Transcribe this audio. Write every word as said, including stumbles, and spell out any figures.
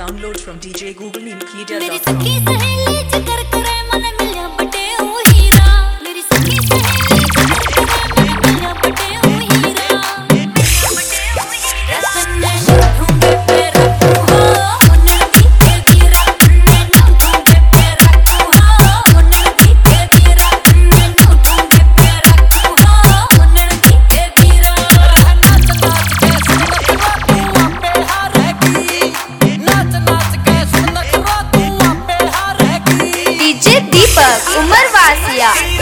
Download from d j google media मेरी dot com. सखी सहेली जिक्र करे मन मिलिया बटे ओ हीरा। मेरी सखी सहेली जिक्र करे मन मिलिया बटे ओ हीरा। रतने ढूंढे पे रखूं हो मुन्नन की के वीरा। मैं ढूंढे पे रखूं हो मुन्नन की के वीरा। मैं ढूंढे पे रखूं हो मुन्नन की के वीरा। नाच नाच के सुनत रो तू अम्बे हारेगी। नाच नाच के सुनत रो तू अम्बे हारेगी। डीजे दीपक उमर वासिया।